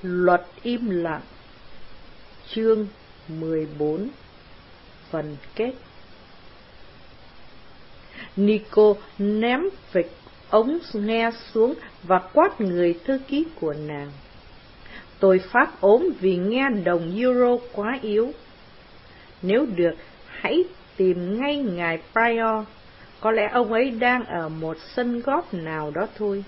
Luật im lặng. Chương 14. Phần kết. Nico ném phịch ống nghe xuống và quát người thư ký của nàng. Tôi phát ốm vì nghe đồng euro quá yếu. Nếu được, hãy tìm ngay ngài Prior. Có lẽ ông ấy đang ở một sân góp nào đó thôi.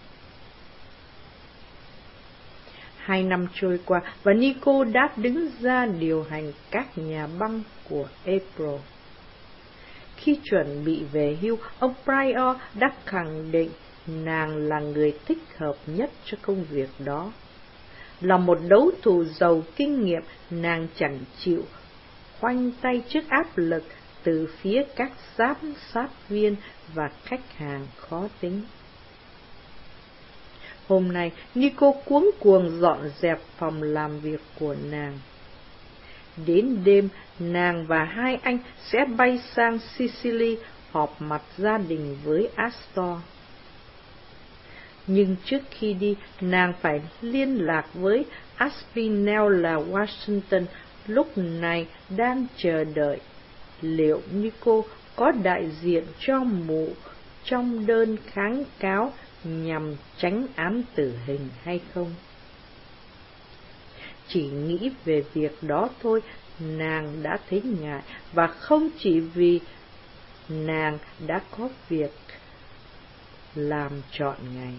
2 năm trôi qua và Nico đã đứng ra điều hành các nhà băng của April. Khi chuẩn bị về hưu, ông Prior đã khẳng định nàng là người thích hợp nhất cho công việc đó. Là một đấu thủ giàu kinh nghiệm, nàng chẳng chịu khoanh tay trước áp lực từ phía các giám sát viên và khách hàng khó tính. Hôm nay, Nico cuống cuồng dọn dẹp phòng làm việc của nàng. Đến đêm, nàng và hai anh sẽ bay sang Sicily họp mặt gia đình với Astor. Nhưng trước khi đi, nàng phải liên lạc với Aspinall Washington, lúc này đang chờ đợi liệu Nico có đại diện cho mụ trong đơn kháng cáo nhằm tránh án tử hình hay không. Chỉ nghĩ về việc đó thôi, nàng đã thấy ngại, và không chỉ vì nàng đã có việc làm trọn ngày.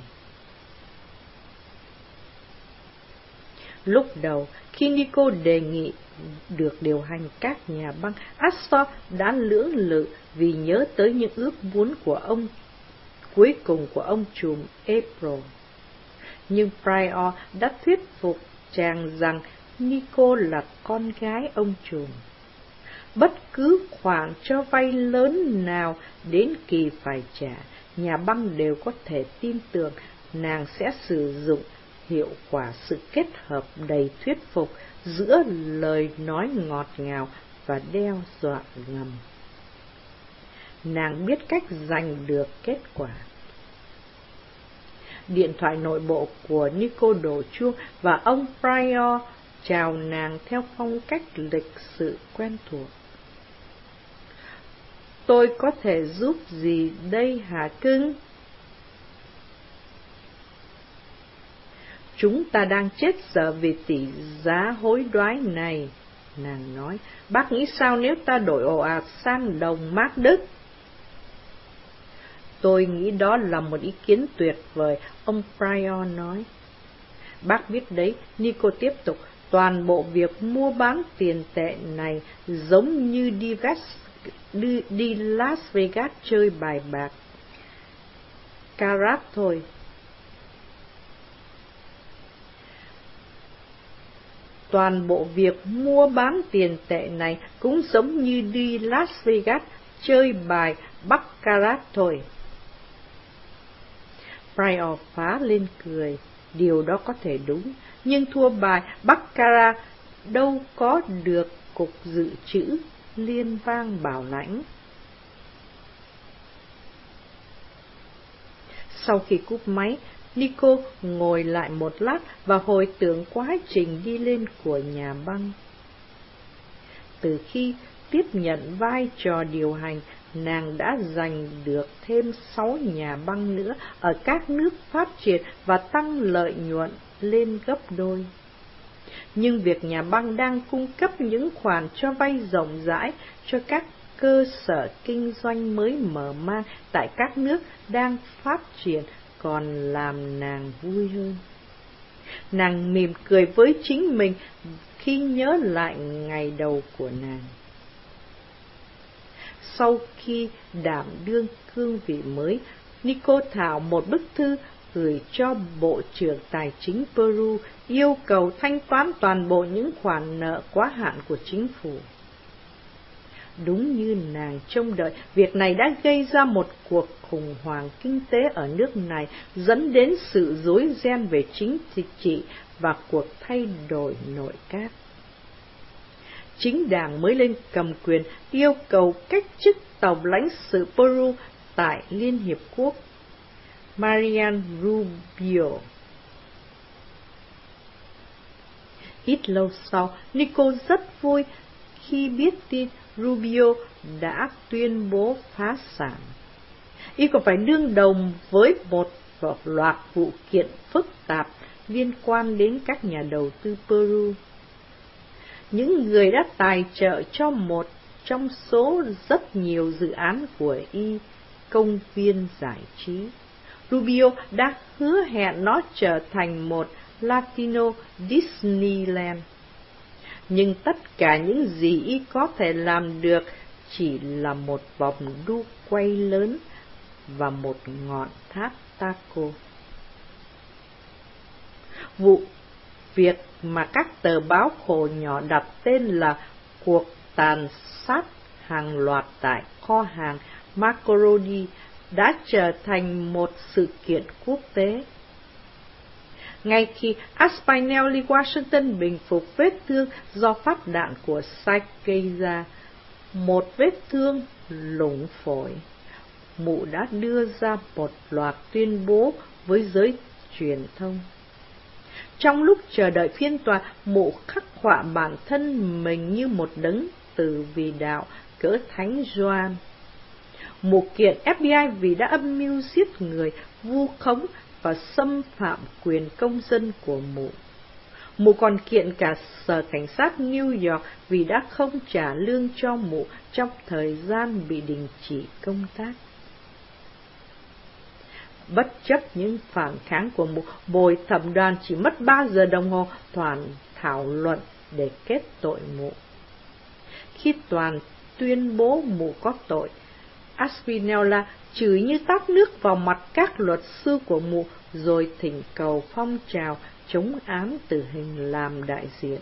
Lúc đầu, khi Nico đề nghị được điều hành các nhà băng, Astor đã lưỡng lự vì nhớ tới những ước muốn của ông cuối cùng của ông trùm April. Nhưng Prior đã thuyết phục chàng rằng Nico là con gái ông trùm. Bất cứ khoản cho vay lớn nào đến kỳ phải trả, nhà băng đều có thể tin tưởng nàng sẽ sử dụng hiệu quả sự kết hợp đầy thuyết phục giữa lời nói ngọt ngào và đe dọa ngầm. Nàng biết cách giành được kết quả. Điện thoại nội bộ của Nico đổ chuông và ông Prior chào nàng theo phong cách lịch sự quen thuộc. Tôi có thể giúp gì đây hả cưng? Chúng ta đang chết dở vì tỷ giá hối đoái này, nàng nói. Bác nghĩ sao nếu ta đổi ồ ạt sang đồng Mark Đức? Tôi nghĩ đó là một ý kiến tuyệt vời, ông Prior nói. Bác biết đấy, Nico tiếp tục, toàn bộ việc mua bán tiền tệ này giống như đi Las Vegas chơi bài bạc Carat thôi. Toàn bộ việc mua bán tiền tệ này cũng giống như đi Las Vegas chơi bài baccarat thôi. Prior phá lên cười. Điều đó có thể đúng, nhưng thua bài baccarat đâu có được cục dự trữ liên bang bảo lãnh. Sau khi cúp máy, Nico ngồi lại một lát và hồi tưởng quá trình đi lên của nhà băng. Từ khi tiếp nhận vai trò điều hành, nàng đã giành được thêm 6 nhà băng nữa ở các nước phát triển và tăng lợi nhuận lên gấp đôi. Nhưng việc nhà băng đang cung cấp những khoản cho vay rộng rãi cho các cơ sở kinh doanh mới mở mang tại các nước đang phát triển còn làm nàng vui hơn. Nàng mỉm cười với chính mình khi nhớ lại ngày đầu của nàng. Sau khi đảm đương cương vị mới, Nico thảo một bức thư gửi cho Bộ trưởng Tài chính Peru yêu cầu thanh toán toàn bộ những khoản nợ quá hạn của chính phủ. Đúng như nàng trông đợi, việc này đã gây ra một cuộc khủng hoảng kinh tế ở nước này, dẫn đến sự rối ren về chính trị và cuộc thay đổi nội các. Chính đảng mới lên cầm quyền yêu cầu cách chức tổng lãnh sự Peru tại Liên Hiệp Quốc, Mariano Rubio. Ít lâu sau, Nico rất vui khi biết tin Rubio đã tuyên bố phá sản. Y còn phải đương đầu với một loạt vụ kiện phức tạp liên quan đến các nhà đầu tư Peru. Những người đã tài trợ cho một trong số rất nhiều dự án của Y, công viên giải trí. Rubio đã hứa hẹn nó trở thành một Latino Disneyland. Nhưng tất cả những gì Y có thể làm được chỉ là một vòng đu quay lớn và một ngọn tháp taco. Vụ việc mà các tờ báo khổ nhỏ đặt tên là cuộc tàn sát hàng loạt tại kho hàng Macaroni đã trở thành một sự kiện quốc tế. Ngay khi Aspinall Washington bình phục vết thương do phát đạn của Sykes gây ra, một vết thương lủng phổi, mụ đã đưa ra một loạt tuyên bố với giới truyền thông. Trong lúc chờ đợi phiên tòa, mụ khắc họa bản thân mình như một đấng tử vì đạo cỡ Thánh Gioan. Mụ kiện FBI vì đã âm mưu giết người, vu khống và xâm phạm quyền công dân của mụ. Mụ còn kiện cả Sở Cảnh sát New York vì đã không trả lương cho mụ trong thời gian bị đình chỉ công tác. Bất chấp những phản kháng của mụ, bồi thẩm đoàn chỉ mất 3 giờ đồng hồ thảo luận để kết tội mụ. Khi toàn tuyên bố mụ có tội, Aspinall chửi như tát nước vào mặt các luật sư của mụ, rồi thỉnh cầu phong trào chống án tử hình làm đại diện.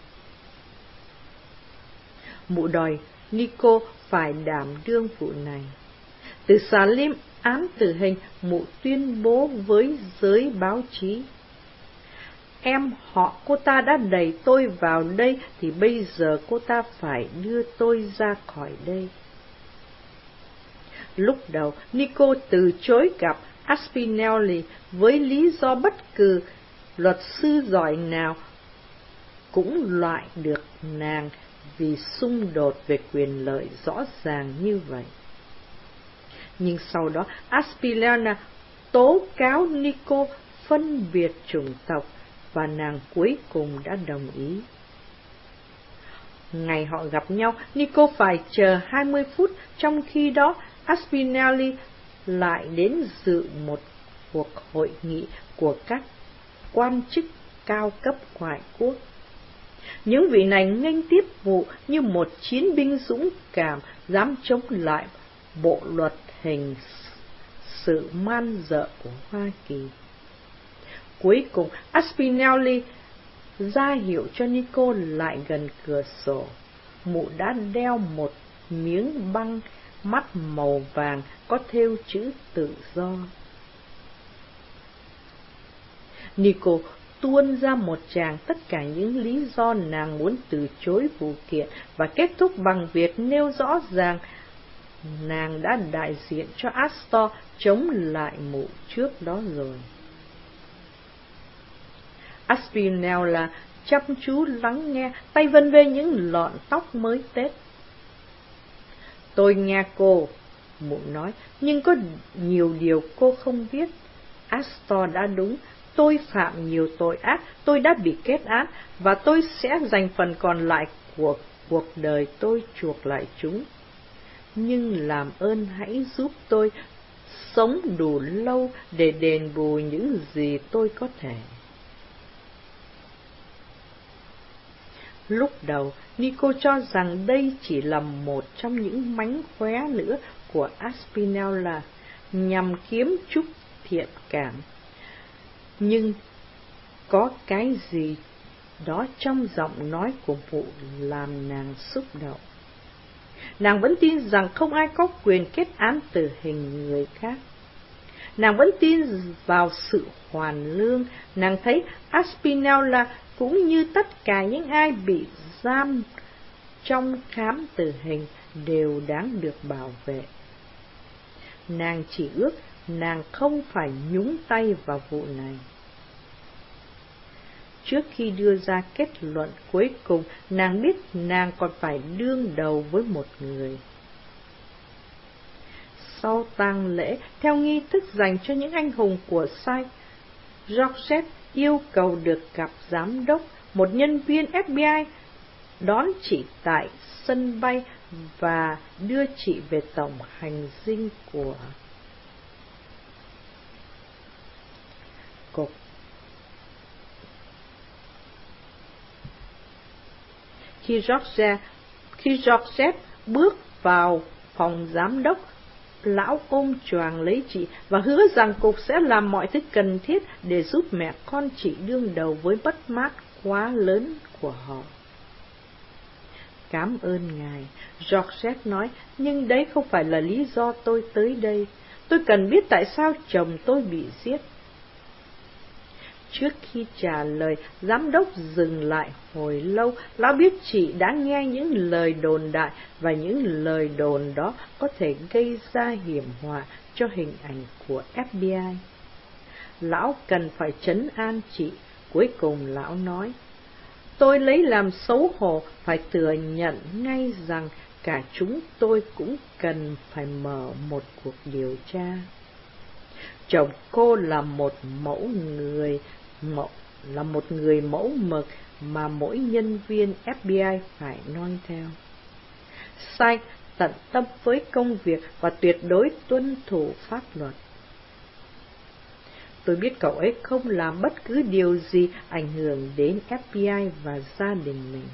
Mụ đòi Nico phải đảm đương vụ này. Từ xả lim án tử hình, mụ tuyên bố với giới báo chí: em họ cô ta đã đẩy tôi vào đây, thì bây giờ cô ta phải đưa tôi ra khỏi đây. Lúc đầu, Nico từ chối gặp Aspinall với lý do bất cứ luật sư giỏi nào cũng loại được nàng vì xung đột về quyền lợi rõ ràng như vậy. Nhưng sau đó, Aspinall tố cáo Nico phân biệt chủng tộc và nàng cuối cùng đã đồng ý. Ngày họ gặp nhau, Nico phải chờ 20 phút, trong khi đó Aspinall lại đến dự một cuộc hội nghị của các quan chức cao cấp ngoại quốc. Những vị này nghênh tiếp vụ như một chiến binh dũng cảm dám chống lại bộ luật hình sự man dợ của Hoa Kỳ. Cuối cùng, Aspinall ra hiệu cho Nico lại gần cửa sổ. Mụ đã đeo một miếng băng mắt màu vàng có thêu chữ tự do. Nico tuôn ra một tràng tất cả những lý do nàng muốn từ chối vụ kiện và kết thúc bằng việc nêu rõ ràng nàng đã đại diện cho Astor chống lại mụ trước đó rồi. Aspinall chăm chú lắng nghe, tay vân vê những lọn tóc mới tết. Tôi nghe cô, mụ nói, nhưng có nhiều điều cô không biết. Astor đã đúng, tôi phạm nhiều tội ác, tôi đã bị kết án, và tôi sẽ dành phần còn lại của cuộc đời tôi chuộc lại chúng. Nhưng làm ơn hãy giúp tôi sống đủ lâu để đền bù những gì tôi có thể. Lúc đầu, Nico cho rằng đây chỉ là một trong những mánh khóe nữa của Aspinall nhằm kiếm chút thiện cảm. Nhưng có cái gì đó trong giọng nói của mụ làm nàng xúc động. Nàng vẫn tin rằng không ai có quyền kết án tử hình người khác. Nàng vẫn tin vào sự hoàn lương. Nàng thấy Aspinall cũng như tất cả những ai bị giam trong khám tử hình đều đáng được bảo vệ. Nàng chỉ ước nàng không phải nhúng tay vào vụ này. Trước khi đưa ra kết luận cuối cùng, nàng biết nàng còn phải đương đầu với một người. Sau tang lễ, theo nghi thức dành cho những anh hùng của Sai, Georgette yêu cầu được gặp giám đốc, một nhân viên FBI, đón chị tại sân bay và đưa chị về tổng hành dinh của cục. Khi Georgette bước vào phòng giám đốc, lão ôm choàng lấy chị và hứa rằng cục sẽ làm mọi thứ cần thiết để giúp mẹ con chị đương đầu với mất mát quá lớn của họ. Cảm ơn ngài, Georgette nói, nhưng đấy không phải là lý do tôi tới đây. Tôi cần biết tại sao chồng tôi bị giết. Trước khi trả lời, giám đốc dừng lại hồi lâu. Lão biết chị đã nghe những lời đồn đại và những lời đồn đó có thể gây ra hiểm họa cho hình ảnh của FBI. Lão cần phải trấn an chị. Cuối cùng lão nói, tôi lấy làm xấu hổ phải thừa nhận ngay rằng cả chúng tôi cũng cần phải mở một cuộc điều tra. Chồng cô là một người mẫu mực mà mỗi nhân viên FBI phải noi theo. Sai tận tâm với công việc và tuyệt đối tuân thủ pháp luật. Tôi biết cậu ấy không làm bất cứ điều gì ảnh hưởng đến FBI và gia đình mình.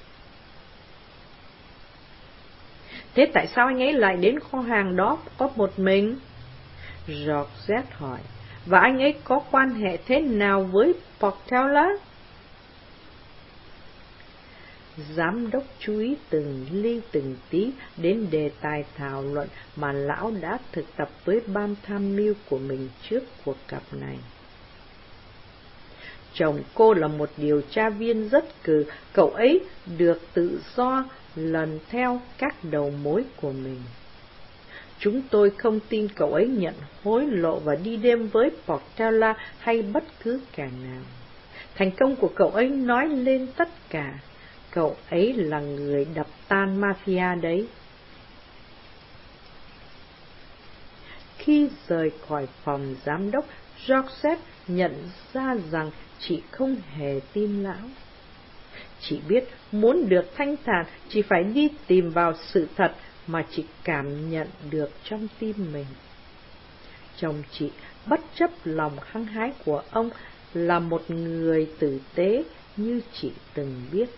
Thế tại sao anh ấy lại đến kho hàng đó có một mình? Georgette hỏi. Và anh ấy có quan hệ thế nào với Portela? Giám đốc chú ý từng ly từng tí đến đề tài thảo luận mà lão đã thực tập với ban tham mưu của mình trước cuộc gặp này. Chồng cô là một điều tra viên rất cừ, cậu ấy được tự do lần theo các đầu mối của mình. Chúng tôi không tin cậu ấy nhận hối lộ và đi đêm với Portela hay bất cứ kẻ nào. Thành công của cậu ấy nói lên tất cả. Cậu ấy là người đập tan mafia đấy. Khi rời khỏi phòng giám đốc, Georgette nhận ra rằng chị không hề tin lão. Chị biết muốn được thanh thản, chị phải đi tìm vào sự thật mà chị cảm nhận được trong tim mình. Chồng chị, bất chấp lòng hăng hái của ông, là một người tử tế như chị từng biết.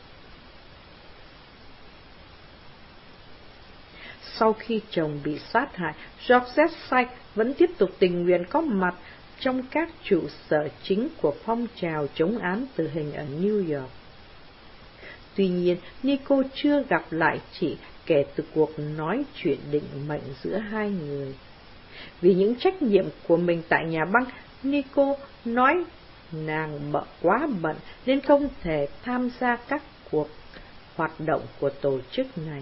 Sau khi chồng bị sát hại, Georgette Sykes vẫn tiếp tục tình nguyện có mặt trong các trụ sở chính của phong trào chống án tử hình ở New York. Tuy nhiên, Nico chưa gặp lại chị kể từ cuộc nói chuyện định mệnh giữa hai người. Vì những trách nhiệm của mình tại nhà băng, Nico nói nàng quá bận nên không thể tham gia các cuộc hoạt động của tổ chức này.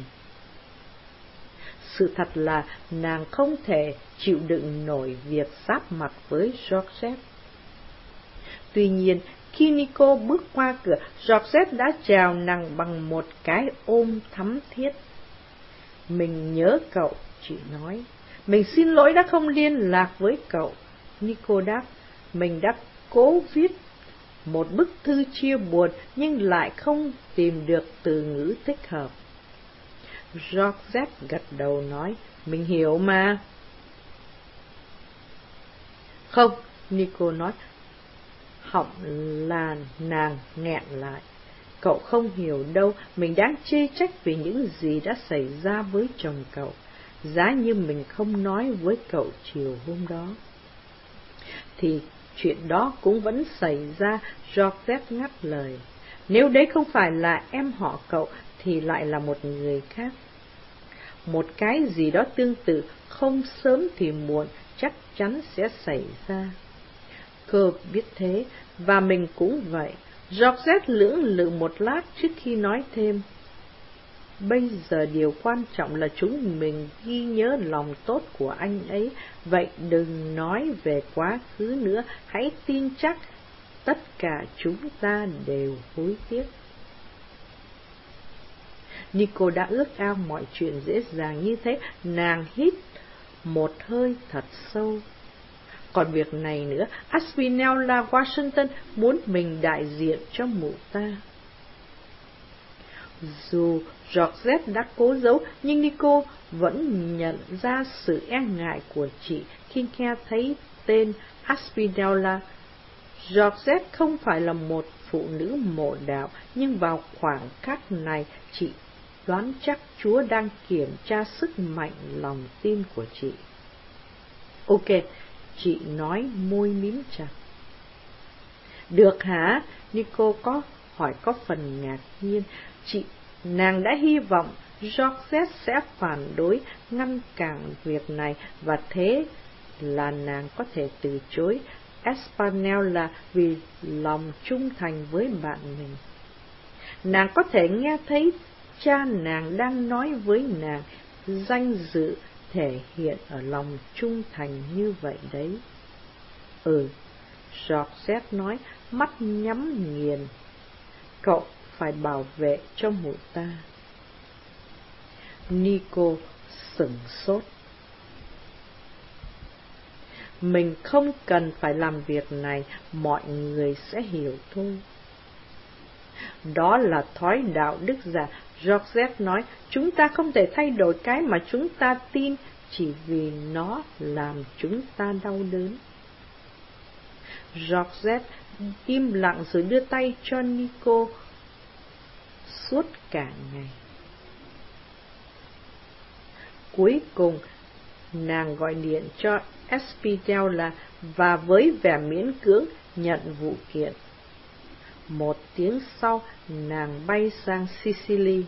Sự thật là nàng không thể chịu đựng nổi việc giáp mặt với Georgette. Tuy nhiên, khi Nico bước qua cửa, Georgette đã chào nàng bằng một cái ôm thắm thiết. Mình nhớ cậu, chị nói. Mình xin lỗi đã không liên lạc với cậu. Nico đáp, mình đã cố viết một bức thư chia buồn nhưng lại không tìm được từ ngữ thích hợp. Georgette gật đầu nói, mình hiểu mà. Không, Nico nói, họng là nàng nghẹn lại. Cậu không hiểu đâu, mình đang chê trách vì những gì đã xảy ra với chồng cậu, giá như mình không nói với cậu chiều hôm đó. Thì chuyện đó cũng vẫn xảy ra, Georgette ngắt lời. Nếu đấy không phải là em họ cậu, thì lại là một người khác. Một cái gì đó tương tự, không sớm thì muộn, chắc chắn sẽ xảy ra. Cô biết thế, và mình cũng vậy. Georgette lưỡng lự một lát trước khi nói thêm. Bây giờ điều quan trọng là chúng mình ghi nhớ lòng tốt của anh ấy, vậy đừng nói về quá khứ nữa, hãy tin chắc tất cả chúng ta đều hối tiếc. Nico đã ước ao mọi chuyện dễ dàng như thế, nàng hít một hơi thật sâu. Còn việc này nữa, Aspinall Washington muốn mình đại diện cho mụ ta. Dù Georgette đã cố giấu, nhưng Nico vẫn nhận ra sự e ngại của chị khi nghe thấy tên Aspinall. Georgette không phải là một phụ nữ mộ đạo, nhưng vào khoảng khắc này chị đoán chắc Chúa đang kiểm tra sức mạnh lòng tin của chị. Ok, chị nói, môi mím chặt. Được hả? Nico hỏi có phần ngạc nhiên. Nàng đã hy vọng Georgette sẽ phản đối, ngăn cản việc này, và thế là nàng có thể từ chối Aspinall vì lòng trung thành với bạn mình. Nàng có thể nghe thấy cha nàng đang nói với nàng, danh dự thể hiện ở lòng trung thành như vậy đấy. Georgette nói, mắt nhắm nghiền. Cậu phải bảo vệ cho mụ ta. Nico sửng sốt. Mình không cần phải làm việc này, mọi người sẽ hiểu thôi. Đó là thói đạo đức giả, Georgette nói. Chúng ta không thể thay đổi cái mà chúng ta tin chỉ vì nó làm chúng ta đau đớn. Georgette im lặng rồi đưa tay cho Nico suốt cả ngày. Cuối cùng, nàng gọi điện cho Aspinall và với vẻ miễn cưỡng nhận vụ kiện. 1 tiếng sau, nàng bay sang Sicily.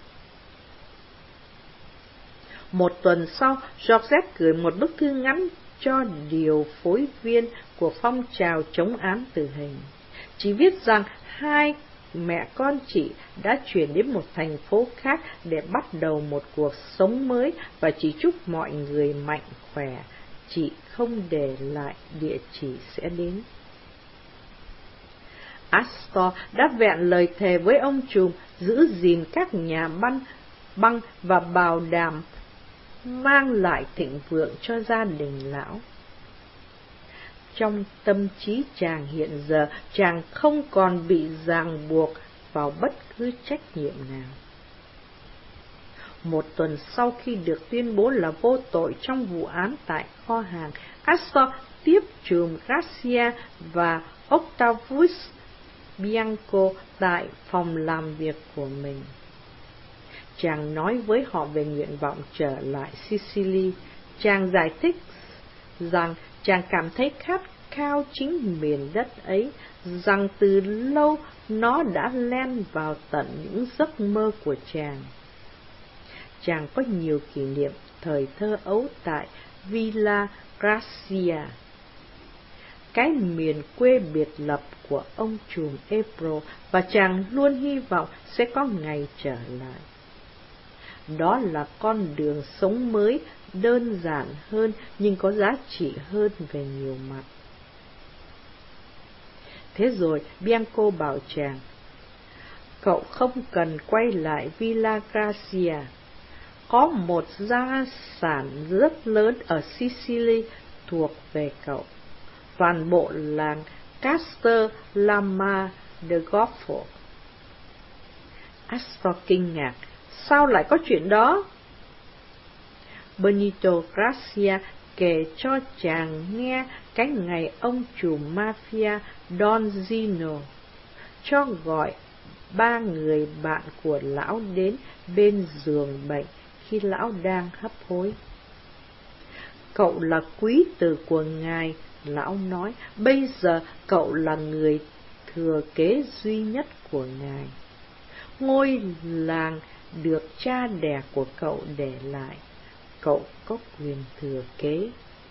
1 tuần sau, Georgette gửi một bức thư ngắn cho điều phối viên của phong trào chống án tử hình. Chỉ viết rằng 2 mẹ con chị đã chuyển đến một thành phố khác để bắt đầu một cuộc sống mới, và chỉ chúc mọi người mạnh khỏe. Chị không để lại địa chỉ sẽ đến. Astor đã vẹn lời thề với ông trùm giữ gìn các nhà băng và bảo đảm mang lại thịnh vượng cho gia đình lão. Trong tâm trí chàng hiện giờ, chàng không còn bị ràng buộc vào bất cứ trách nhiệm nào. 1 tuần sau khi được tuyên bố là vô tội trong vụ án tại kho hàng, Astor tiếp trùm Garcia và Octavius Bianco tại phòng làm việc của mình. Chàng nói với họ về nguyện vọng trở lại Sicily. Chàng giải thích rằng chàng cảm thấy khát khao chính miền đất ấy, rằng từ lâu nó đã len vào tận những giấc mơ của chàng. Chàng có nhiều kỷ niệm thời thơ ấu tại Villa Gracia, cái miền quê biệt lập của ông trùm April, và chàng luôn hy vọng sẽ có ngày trở lại. Đó là con đường sống mới, đơn giản hơn nhưng có giá trị hơn về nhiều mặt. Thế rồi Bianco bảo chàng, cậu không cần quay lại Villa Gracia. Có một gia sản rất lớn ở Sicily thuộc về cậu. Toàn bộ làng Castellamma de Goffo. Astor kinh ngạc, sao lại có chuyện đó? Benito Gracia kể cho chàng nghe cái ngày ông trùm mafia Don Zino cho gọi 3 người bạn của lão đến bên giường bệnh khi lão đang hấp hối. Cậu là quý tử của ngài, lão nói, bây giờ cậu là người thừa kế duy nhất của ngài. Ngôi làng được cha đẻ của cậu để lại, cậu có quyền thừa kế.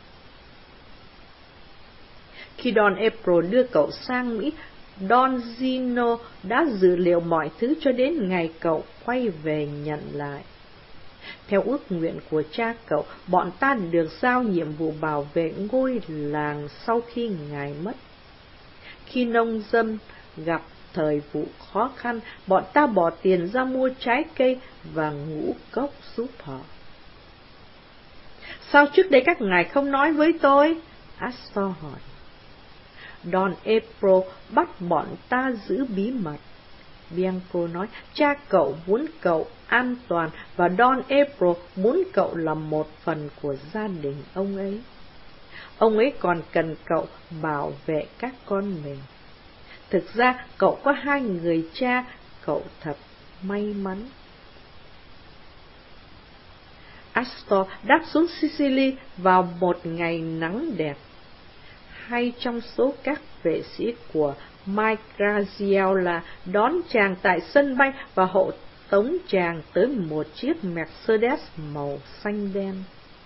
Khi Don April đưa cậu sang Mỹ, Don Zino đã dự liệu mọi thứ cho đến ngày cậu quay về nhận lại. Theo ước nguyện của cha cậu, bọn ta được giao nhiệm vụ bảo vệ ngôi làng sau khi ngài mất. Khi nông dân gặp thời vụ khó khăn, bọn ta bỏ tiền ra mua trái cây và ngũ cốc giúp họ. Sao trước đây các ngài không nói với tôi? Astor hỏi. Don April bắt bọn ta giữ bí mật. Bianco nói, cha cậu muốn cậu an toàn và Don April muốn cậu là một phần của gia đình ông ấy. Ông ấy còn cần cậu bảo vệ các con mình. Thực ra cậu có 2 người cha, cậu thật may mắn. Astor đáp xuống Sicily vào một ngày nắng đẹp. Hay trong số các vệ sĩ của Mike Graziola đón chàng tại sân bay và hộ tống chàng tới một chiếc Mercedes màu xanh đen.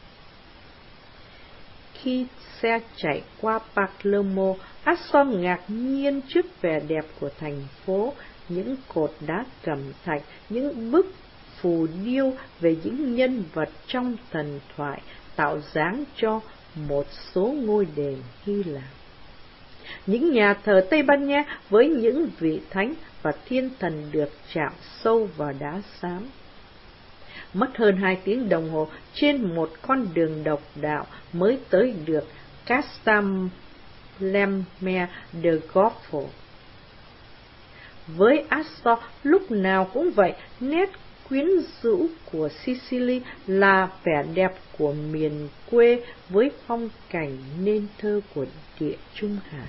Khi xe chạy qua Palermo, Astor ngạc nhiên trước vẻ đẹp của thành phố, những cột đá cẩm thạch, những bức phù điêu về những nhân vật trong thần thoại tạo dáng cho một số ngôi đền Hy Lạp. Những nhà thờ Tây Ban Nha với những vị thánh và thiên thần được chạm sâu vào đá xám. Mất hơn 2 tiếng đồng hồ trên một con đường độc đạo mới tới được Castellamare de Goffo. Với Astor lúc nào cũng vậy, nét quyến rũ của Sicily là vẻ đẹp của miền quê với phong cảnh nên thơ của Địa Trung Hải.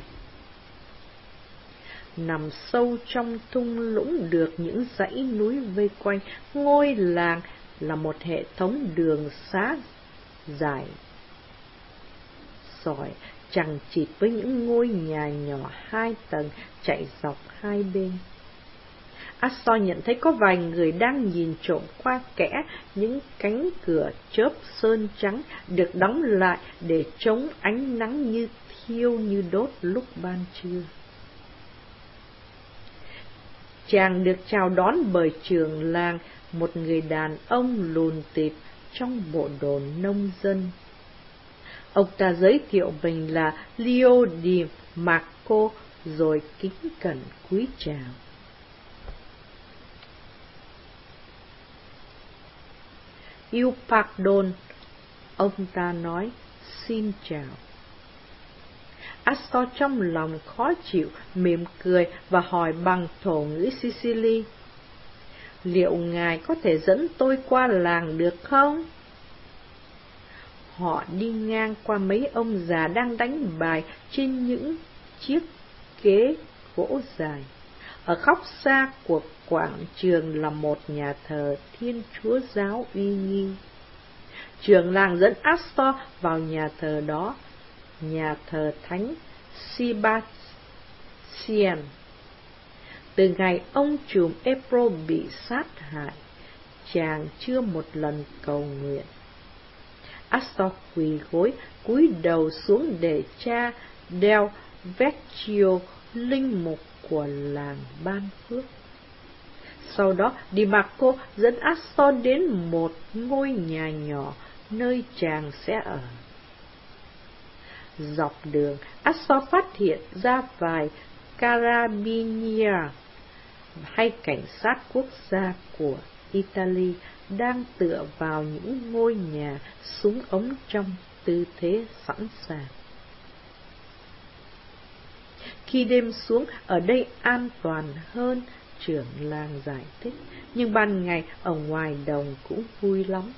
Nằm sâu trong thung lũng được những dãy núi vây quanh, ngôi làng là một hệ thống đường xá dài sỏi chằng chịt với những ngôi nhà nhỏ 2 tầng chạy dọc hai bên. Astor nhận thấy có vài người đang nhìn trộm qua kẽ những cánh cửa chớp sơn trắng được đóng lại để chống ánh nắng như thiêu như đốt lúc ban trưa. Chàng được chào đón bởi trưởng làng, một người đàn ông lùn tịt trong bộ đồ nông dân. Ông ta giới thiệu mình là Leo di Marco rồi kính cẩn cúi chào. "Il pardon", ông ta nói, "xin chào." Astor trong lòng khó chịu, mỉm cười và hỏi bằng thổ ngữ Sicily: "Liệu ngài có thể dẫn tôi qua làng được không?" Họ đi ngang qua mấy ông già đang đánh bài trên những chiếc ghế gỗ dài. Ở góc xa của quảng trường là một nhà thờ Thiên Chúa giáo uy nghi. Trưởng làng dẫn Astor vào nhà thờ đó, nhà thờ Thánh Sebastian. Từ ngày ông trùm April bị sát hại, chàng chưa một lần cầu nguyện. Astor quỳ gối, cúi đầu xuống để cha Del Vecchio, linh mục của làng ban phước. Sau đó, Di Marco dẫn Astor đến một ngôi nhà nhỏ nơi chàng sẽ ở. Dọc đường, Astor phát hiện ra vài carabinieri hay cảnh sát quốc gia của Italy đang tựa vào những ngôi nhà, súng ống trong tư thế sẵn sàng. Khi đêm xuống, ở đây an toàn hơn, trưởng làng giải thích, nhưng ban ngày ở ngoài đồng cũng vui lắm.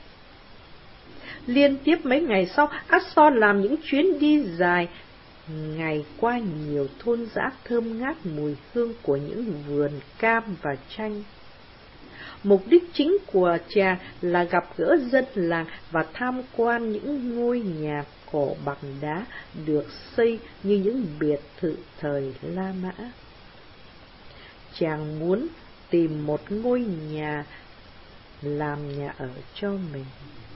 Liên tiếp mấy ngày sau, Astor làm những chuyến đi dài ngày qua nhiều thôn dã thơm ngát mùi hương của những vườn cam và chanh. Mục đích chính của chàng là gặp gỡ dân làng và tham quan những ngôi nhà cổ bằng đá được xây như những biệt thự thời La Mã. Chàng muốn tìm một ngôi nhà làm nhà ở cho mình.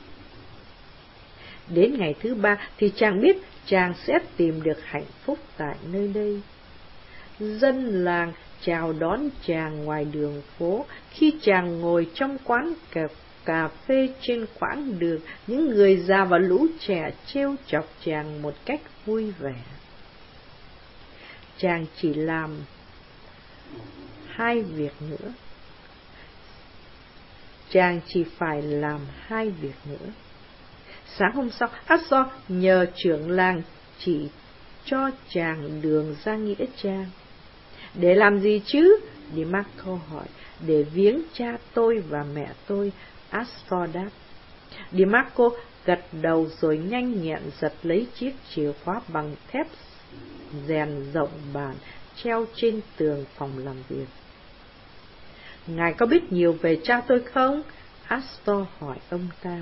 Đến ngày thứ 3 thì chàng biết chàng sẽ tìm được hạnh phúc tại nơi đây. Dân làng chào đón chàng ngoài đường phố. Khi chàng ngồi trong quán cà phê trên quãng đường, những người già và lũ trẻ trêu chọc chàng một cách vui vẻ. chàng chỉ làm 2 việc nữa. Chàng chỉ phải làm 2 việc nữa. Sáng hôm sau, Astor nhờ trưởng làng chỉ cho chàng đường ra nghĩa trang. Để làm gì chứ? DeMarco hỏi. Để viếng cha tôi và mẹ tôi, Astor đáp. DeMarco gật đầu rồi nhanh nhẹn giật lấy chiếc chìa khóa bằng thép rèn rộng bản treo trên tường phòng làm việc. Ngài có biết nhiều về cha tôi không? Astor hỏi ông ta.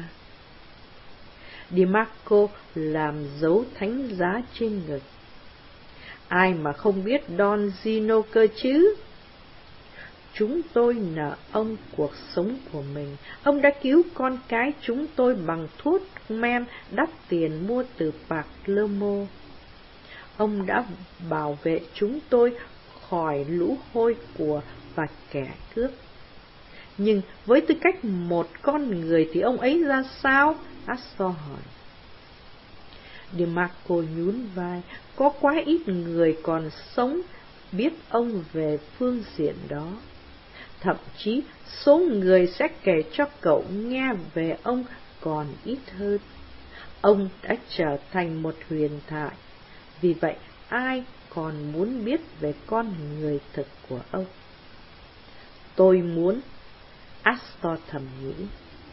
DeMarco làm dấu thánh giá trên ngực. Ai mà không biết Don Gino cơ chứ? Chúng tôi nợ ông cuộc sống của mình. Ông đã cứu con cái chúng tôi bằng thuốc men đắt tiền mua từ Palermo. Ông đã bảo vệ chúng tôi khỏi lũ hôi của và kẻ cướp. Nhưng với tư cách một con người thì ông ấy ra sao? Astor hỏi. DeMarco nhún vai. Có quá ít người còn sống biết ông về phương diện đó. Thậm chí số người sẽ kể cho cậu nghe về ông còn ít hơn. Ông đã trở thành một huyền thoại. Vì vậy ai còn muốn biết về con người thực của ông? Tôi muốn, Astor thầm nghĩ.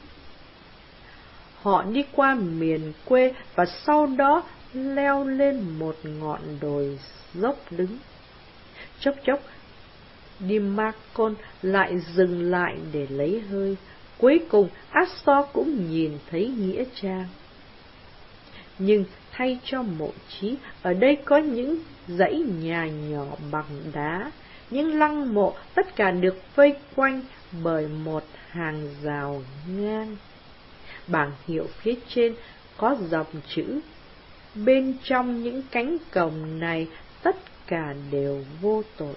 Họ đi qua miền quê và sau đó leo lên một ngọn đồi dốc đứng. Chốc chốc, DeMarco lại dừng lại để lấy hơi. Cuối cùng, Astor cũng nhìn thấy nghĩa trang. Nhưng thay cho mộ chí, ở đây có những dãy nhà nhỏ bằng đá, những lăng mộ tất cả được vây quanh bởi một hàng rào ngang. Bảng hiệu phía trên có dòng chữ: bên trong những cánh cổng này tất cả đều vô tội.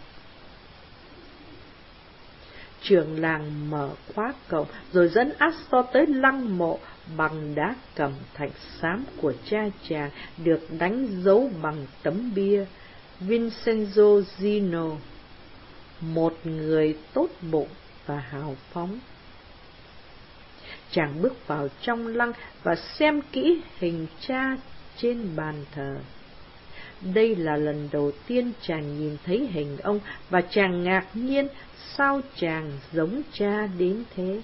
Trưởng làng mở khóa cổng rồi dẫn Astor tới lăng mộ bằng đá cẩm thạch xám của cha chàng, được đánh dấu bằng tấm bia Vincenzo Gino, một người tốt bụng và hào phóng. Chàng bước vào trong lăng và xem kỹ hình cha trên bàn thờ. Đây là lần đầu tiên chàng nhìn thấy hình ông và chàng ngạc nhiên sao chàng giống cha đến thế.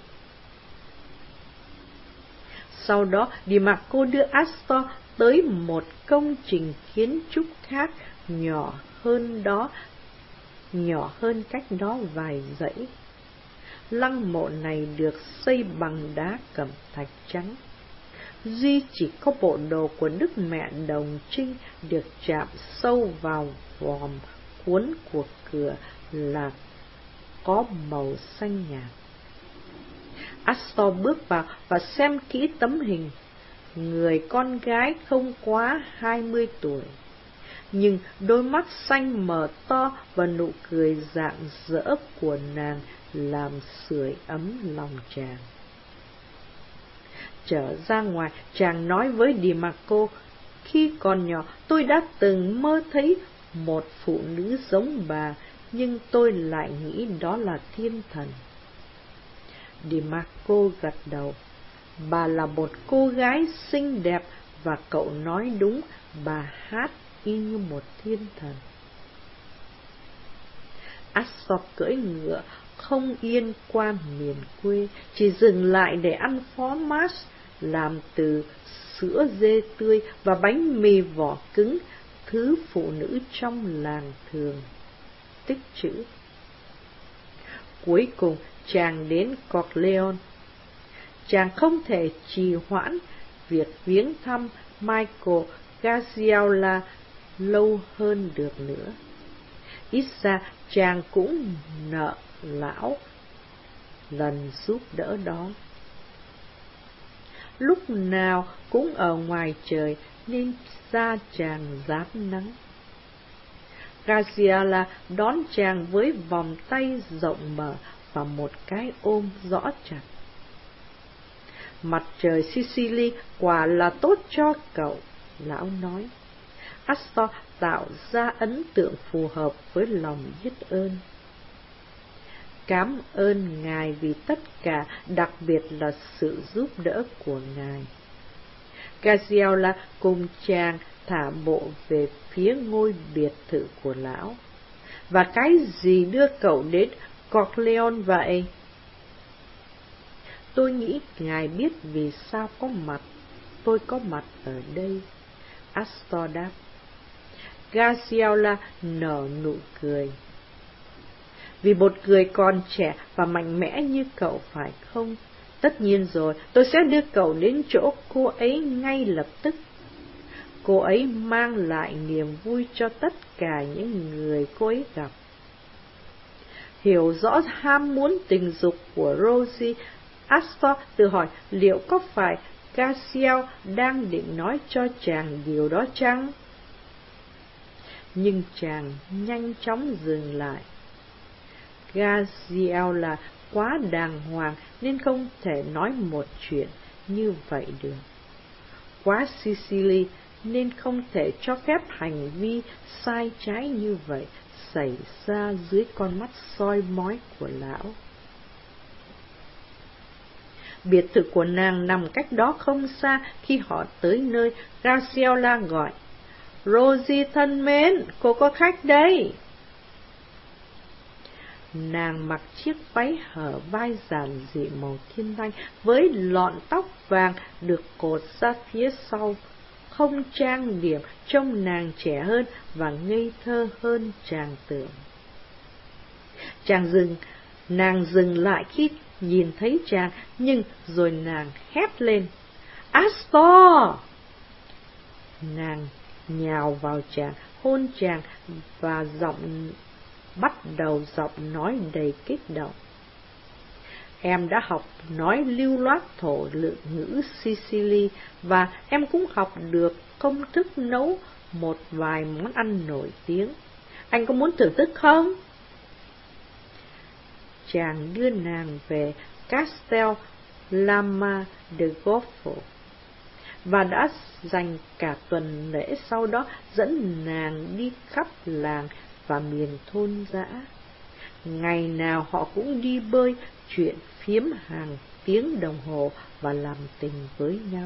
Sau đó, DeMarco đưa Astor tới một công trình kiến trúc khác nhỏ hơn cách đó vài dãy. Lăng mộ này được xây bằng đá cẩm thạch trắng. Duy chỉ có bộ đồ của Đức Mẹ Đồng Trinh được chạm sâu vào vòm cuốn của cửa là có màu xanh nhạt. Astor bước vào và xem kỹ tấm hình. Người con gái không quá 20 tuổi, nhưng đôi mắt xanh mở to và nụ cười rạng rỡ của nàng làm sưởi ấm lòng chàng. Trở ra ngoài, chàng nói với DeMarco: khi còn nhỏ, tôi đã từng mơ thấy một phụ nữ giống bà, nhưng tôi lại nghĩ đó là thiên thần. DeMarco gật đầu. Bà là một cô gái xinh đẹp và cậu nói đúng, bà hát y như một thiên thần. Astor cưỡi ngựa không yên qua miền quê, chỉ dừng lại để ăn phó mát làm từ sữa dê tươi và bánh mì vỏ cứng, thứ phụ nữ trong làng thường tích trữ. Cuối cùng chàng đến Corleone. Chàng không thể trì hoãn việc viếng thăm Michael Gazziola lâu hơn được nữa. Ít ra chàng cũng nợ lão lần giúp đỡ đó. Lúc nào cũng ở ngoài trời nên da chàng rám nắng. Gazziola đón chàng với vòng tay rộng mở và một cái ôm rõ chặt. Mặt trời Sicily quả là tốt cho cậu, lão nói. Astor tạo ra ấn tượng phù hợp với lòng biết ơn. Cám ơn Ngài vì tất cả, đặc biệt là sự giúp đỡ của Ngài. Gaziela cùng chàng thả bộ về phía ngôi biệt thự của lão. Và cái gì đưa cậu đến Corleone vậy? Tôi nghĩ Ngài biết vì sao tôi có mặt ở đây. Astor đáp. Gaziela nở nụ cười. Vì một người còn trẻ và mạnh mẽ như cậu phải không? Tất nhiên rồi, tôi sẽ đưa cậu đến chỗ cô ấy ngay lập tức. Cô ấy mang lại niềm vui cho tất cả những người cô ấy gặp. Hiểu rõ ham muốn tình dục của Rosie, Astor tự hỏi liệu có phải Gaziel đang định nói cho chàng điều đó chăng? Nhưng chàng nhanh chóng dừng lại. Gaziel là quá đàng hoàng nên không thể nói một chuyện như vậy được. Quá Sicily nên không thể cho phép hành vi sai trái như vậy xảy ra dưới con mắt soi mói của lão. Biệt thự của nàng nằm cách đó không xa. Khi họ tới nơi, Gaziela gọi. Rosie thân mến, cô có khách đây. Nàng mặc chiếc váy hở vai giản dị màu thiên thanh với lọn tóc vàng được cột ra phía sau, không trang điểm, trông nàng trẻ hơn và ngây thơ hơn chàng tưởng. Nàng dừng lại khi nhìn thấy chàng, nhưng rồi nàng hét lên. Astor! Nàng nhào vào chàng, hôn chàng và bắt đầu giọng nói đầy kích động. Em đã học nói lưu loát thổ ngữ Sicily và em cũng học được công thức nấu một vài món ăn nổi tiếng. Anh có muốn thưởng thức không? Chàng đưa nàng về Castel Lama de Goffo và đã dành cả tuần lễ sau đó dẫn nàng đi khắp làng và miền thôn dã. Ngày nào họ cũng đi bơi, chuyện phiếm hàng tiếng đồng hồ và làm tình với nhau.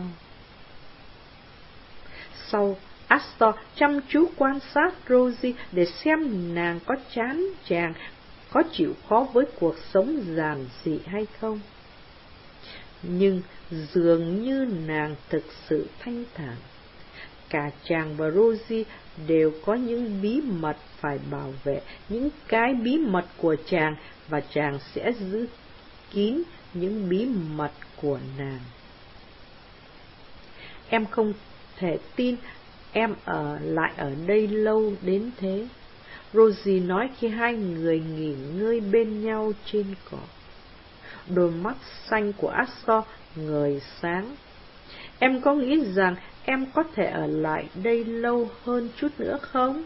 Sau, Astor chăm chú quan sát Rosie để xem nàng có chán chàng, có chịu khó với cuộc sống giản dị hay không. Nhưng dường như nàng thực sự thanh thản. Cả chàng và Rosie đều có những bí mật phải bảo vệ, những cái bí mật của chàng, và chàng sẽ giữ kín những bí mật của nàng. Em không thể tin em ở lại ở đây lâu đến thế, Rosie nói khi hai người nghỉ ngơi bên nhau trên cỏ. Đôi mắt xanh của Astor ngời sáng. Em có nghĩ rằng em có thể ở lại đây lâu hơn chút nữa không?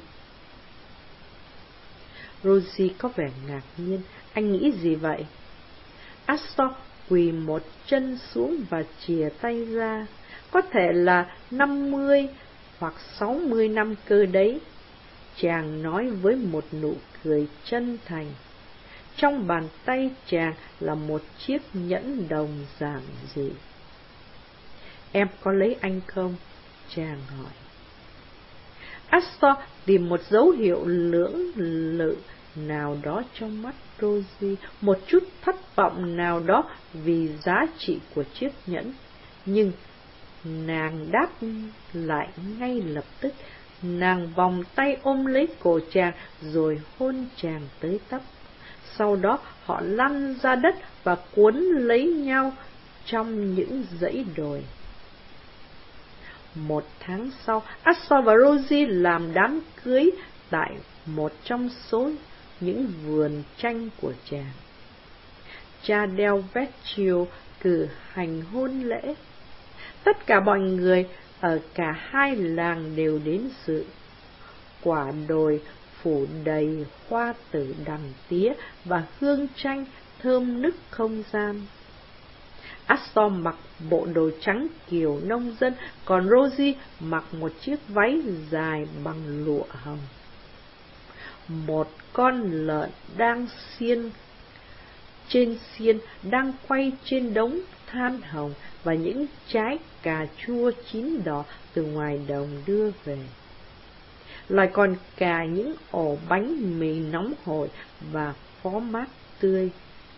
Rosie có vẻ ngạc nhiên. Anh nghĩ gì vậy? Astor quỳ một chân xuống và chìa tay ra. Có thể là 50 hoặc 60 năm cơ đấy. Chàng nói với một nụ cười chân thành. Trong bàn tay chàng là một chiếc nhẫn đồng giản dị. Em có lấy anh không? Chàng hỏi. Astor tìm một dấu hiệu lưỡng lự nào đó trong mắt Rosie, một chút thất vọng nào đó vì giá trị của chiếc nhẫn. Nhưng nàng đáp lại ngay lập tức. Nàng vòng tay ôm lấy cổ chàng rồi hôn chàng tới tấp. Sau đó họ lăn ra đất và cuốn lấy nhau trong những dãy đồi. Một tháng sau, Astor và Rosie làm đám cưới tại một trong số những vườn tranh của chàng. Cha Del Vecchio cử hành hôn lễ. Tất cả mọi người ở cả hai làng đều đến dự. Quả đồi phủ đầy hoa tử đằng tía và hương tranh thơm nức không gian. Astor mặc bộ đồ trắng kiểu nông dân, còn Rosie mặc một chiếc váy dài bằng lụa hồng. Một con lợn đang trên xiên đang quay trên đống than hồng và những trái cà chua chín đỏ từ ngoài đồng đưa về. Lại còn cả những ổ bánh mì nóng hổi và phó mát tươi.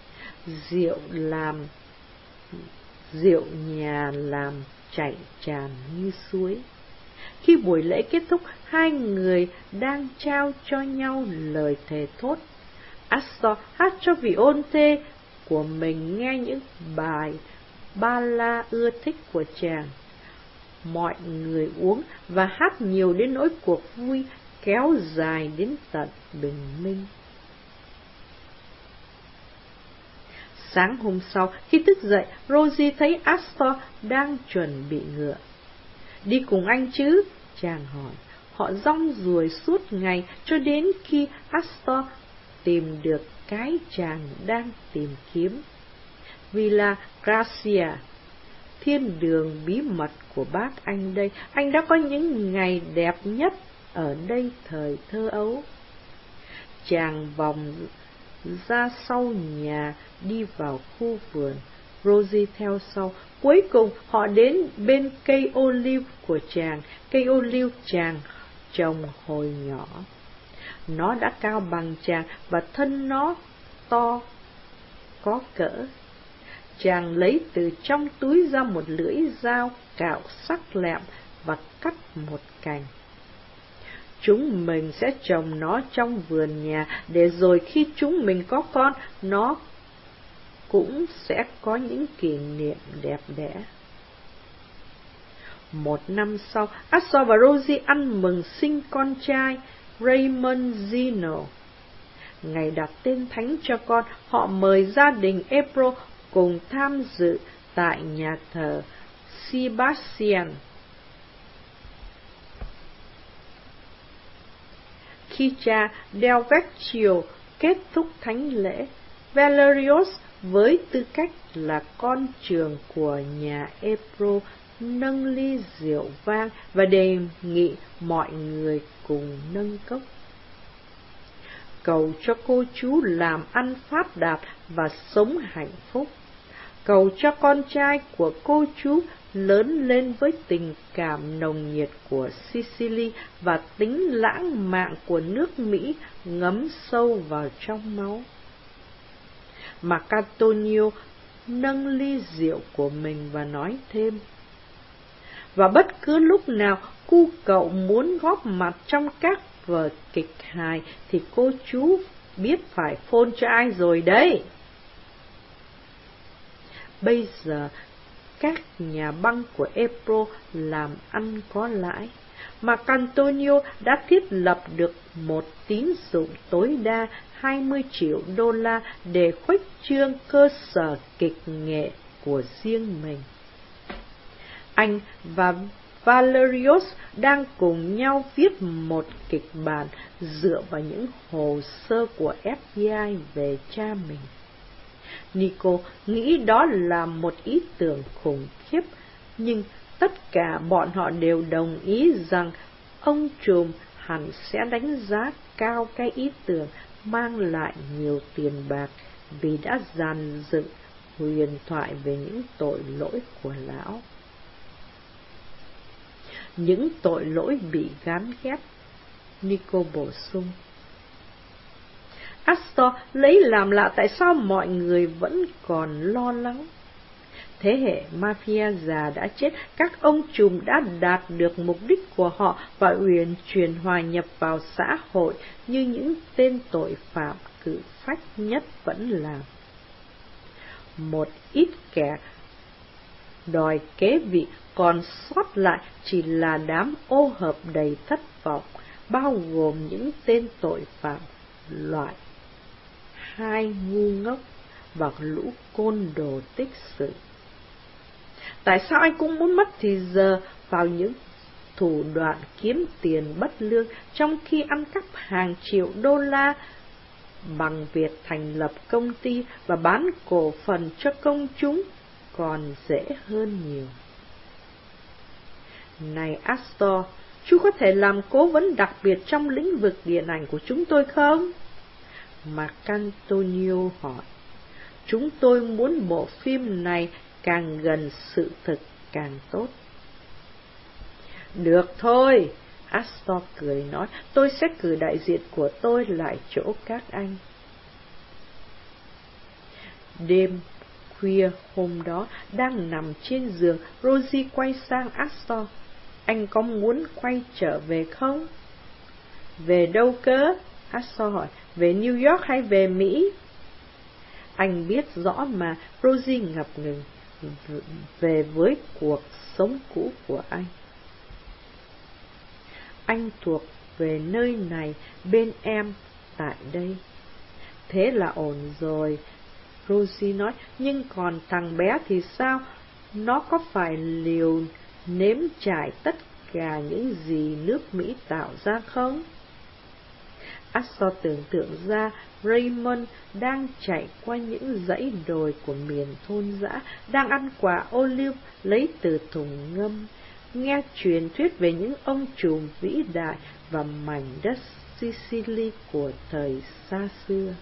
Rượu nhà làm chảy tràn như suối. Khi buổi lễ kết thúc, hai người đang trao cho nhau lời thề thốt. Astor hát cho vị hôn thê của mình nghe những bài ballad ưa thích của chàng. Mọi người uống và hát nhiều đến nỗi cuộc vui kéo dài đến tận bình minh. Sáng hôm sau, khi thức dậy, Rosie thấy Astor đang chuẩn bị ngựa. Đi cùng anh chứ? Chàng hỏi. Họ rong ruổi suốt ngày cho đến khi Astor tìm được cái chàng đang tìm kiếm. Villa Gracia, thiên đường bí mật của bác anh đây. Anh đã có những ngày đẹp nhất ở đây thời thơ ấu. Chàng vòng ra sau nhà, đi vào khu vườn. Rosie theo sau. Cuối cùng họ đến bên cây ô liu của chàng, cây ô liu chàng trồng hồi nhỏ. Nó đã cao bằng chàng và thân nó to có cỡ. Chàng lấy từ trong túi ra một lưỡi dao cạo sắc lẹm và cắt một cành. Chúng mình sẽ trồng nó trong vườn nhà, để rồi khi chúng mình có con, nó cũng sẽ có những kỷ niệm đẹp đẽ. Một năm sau, Astor và Rosie ăn mừng sinh con trai Raymond Zeno. Ngày đặt tên thánh cho con, họ mời gia đình April cùng tham dự tại nhà thờ Sebastian. Khi cha Del Vecchio kết thúc thánh lễ, Valerius với tư cách là con trưởng của nhà April nâng ly rượu vang và đề nghị mọi người cùng nâng cốc. Cầu cho cô chú làm ăn phát đạt và sống hạnh phúc. Cầu cho con trai của cô chú lớn lên với tình cảm nồng nhiệt của Sicily và tính lãng mạn của nước Mỹ ngấm sâu vào trong máu. Marcantonio nâng ly rượu của mình và nói thêm: và bất cứ lúc nào cu cậu muốn góp mặt trong các vở kịch hài thì cô chú biết phải phone cho ai rồi đấy. Bây giờ các nhà băng của April làm ăn có lãi, mà Marcantonio đã thiết lập được một tín dụng tối đa 20 triệu đô la để khuếch trương cơ sở kịch nghệ của riêng mình. Anh và Valerius đang cùng nhau viết một kịch bản dựa vào những hồ sơ của FBI về cha mình. Nico nghĩ đó là một ý tưởng khủng khiếp, nhưng tất cả bọn họ đều đồng ý rằng ông trùm hẳn sẽ đánh giá cao cái ý tưởng mang lại nhiều tiền bạc vì đã dàn dựng huyền thoại về những tội lỗi của lão. Những tội lỗi bị gán ghép, Nico bổ sung. Astor lấy làm lạ tại sao mọi người vẫn còn lo lắng. Thế hệ mafia già đã chết, các ông trùm đã đạt được mục đích của họ và uyển chuyển hòa nhập vào xã hội như những tên tội phạm cự phách nhất vẫn làm. Một ít kẻ đòi kế vị còn sót lại chỉ là đám ô hợp đầy thất vọng, bao gồm những tên tội phạm loại hai ngu ngốc và lũ côn đồ tích sự. Tại sao anh cũng muốn mất thì giờ vào những thủ đoạn kiếm tiền bất lương, trong khi ăn cắp hàng triệu đô la bằng việc thành lập công ty và bán cổ phần cho công chúng? còn dễ hơn nhiều. Này Astor, chú có thể làm cố vấn đặc biệt trong lĩnh vực điện ảnh của chúng tôi không? Marcantonio hỏi. Chúng tôi muốn bộ phim này càng gần sự thực càng tốt. Được thôi, Astor cười nói, tôi sẽ cử đại diện của tôi lại chỗ các anh. Đêm khuya hôm đó, đang nằm trên giường, Rosie quay sang Astor. Anh có muốn quay trở về không? Về đâu cơ? Astor hỏi. Về New York hay về Mỹ? Anh biết rõ mà, Rosie ngập ngừng. Về với cuộc sống cũ của anh. Anh thuộc về nơi này, bên em, tại đây. Thế là ổn rồi, Rosie nói, nhưng còn thằng bé thì sao? Nó có phải liều nếm trải tất cả những gì nước Mỹ tạo ra không? Astor tưởng tượng ra Raymond đang chạy qua những dãy đồi của miền thôn dã, đang ăn quả olive lấy từ thùng ngâm, nghe truyền thuyết về những ông trùm vĩ đại và mảnh đất Sicily của thời xa xưa.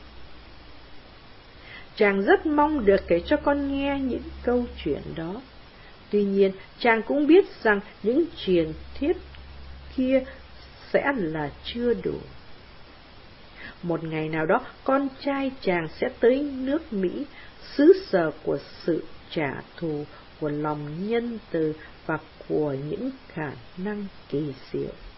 Chàng rất mong được kể cho con nghe những câu chuyện đó. Tuy nhiên, chàng cũng biết rằng những truyền thuyết kia sẽ là chưa đủ. Một ngày nào đó, con trai chàng sẽ tới nước Mỹ, xứ sở của sự trả thù, của lòng nhân từ và của những khả năng kỳ diệu.